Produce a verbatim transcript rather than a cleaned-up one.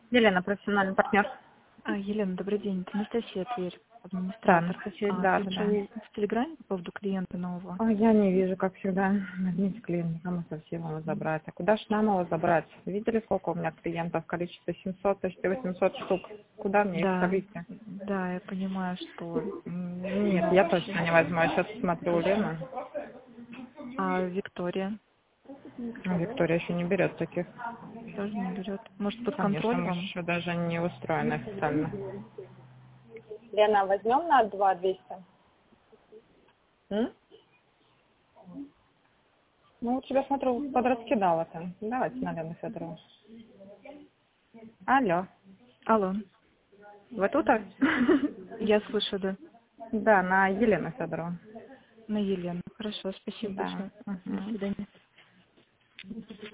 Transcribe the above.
Елена, профессиональный партнер. А, Елена, добрый день. Это Анастасия Тверь, Да, администратор. Анастасия, А, да, да. пишу в Телеграме по поводу клиента нового. А я не вижу, как всегда, нажмите клиент, кому совсем его забрать. А куда ж нам его забрать? Видели, сколько у меня клиентов? Количество семьсот, почти восемьсот штук. Куда мне их Да, совести? да, я понимаю, что М, Нет, я много точно всего. не возьму. Я сейчас смотрю у Лены. А Виктория А Виктория еще не берет таких. тоже не берет. Может, под Конечно, контроль мы вам? еще даже не устроены официально. Лена, возьмем на два двести? М? Ну, у тебя, смотрю, подраскидала там. Давайте на Лену Федорову. Алло. Алло, Вы тут? а? я слышу, да, Да, на Елену Федорову. на Елену. Хорошо, спасибо Да. большое. До Мгм. свидания.